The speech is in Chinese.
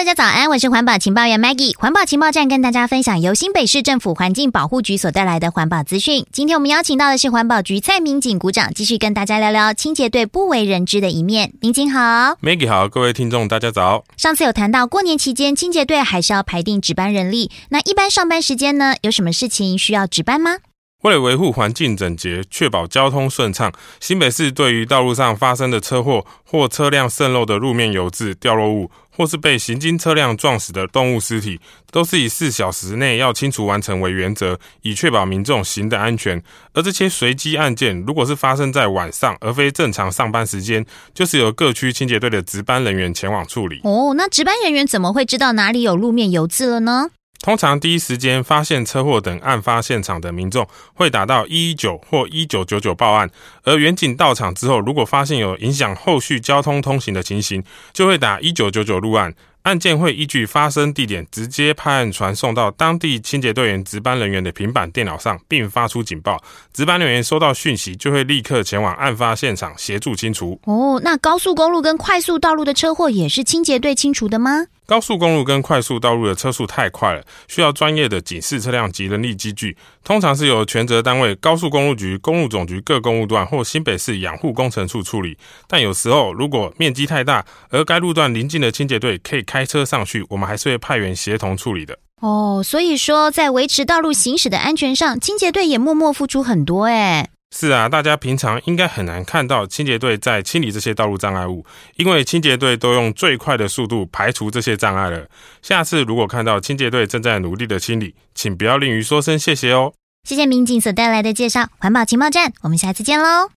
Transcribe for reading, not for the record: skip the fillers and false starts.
大家早安，我是环保情报员 Maggie。环保情报站跟大家分享由新北市政府环境保护局所带来的环保资讯。今天我们邀请到的是环保局蔡民警股长，继续跟大家聊聊清洁队不为人知的一面。民警好。 Maggie 好，各位听众大家早。 上次有谈到过年期间清洁队还是要排定值班人力，那一般上班时间呢，有什么事情需要值班吗？ 为了维护环境整洁，确保交通顺畅，新北市对于道路上发生的车祸或车辆渗漏的路面油渍、掉落物，或是被行经车辆撞死的动物尸体，都是以4小时内要清除完成为原则，以确保民众行的安全。而这些随机案件，如果是发生在晚上，而非正常上班时间，就是由各区清洁队的值班人员前往处理。 那值班人员怎么会知道哪里有路面油渍了呢？ 通常第一时间发现车祸等案发现场的民众会打到119或1999报案，而员警到场之后，如果发现有影响后续交通通行的情形，就会打1999入案。案件会依据发生地点直接派案传送到当地清洁队员值班人员的平板电脑上，并发出警报。值班人员收到讯息就会立刻前往案发现场协助清除。 那高速公路跟快速道路的车祸也是清洁队清除的吗？ 高速公路跟快速道路的车速太快了，需要专业的警示车辆及人力机具，通常是由权责单位高速公路局、公路总局各公路段或新北市养护工程处处理。但有时候如果面积太大，而该路段邻近的清洁队可以开车上去，我们还是会派员协同处理的。 所以说在维持道路行驶的安全上，清洁队也默默付出很多耶。 是啊，大家平常应该很难看到清洁队在清理这些道路障碍物，因为清洁队都用最快的速度排除这些障碍了。下次如果看到清洁队正在努力的清理，请不要吝于说声谢谢哦。 谢谢民警所带来的介绍，环保情报站，我们下次见喽。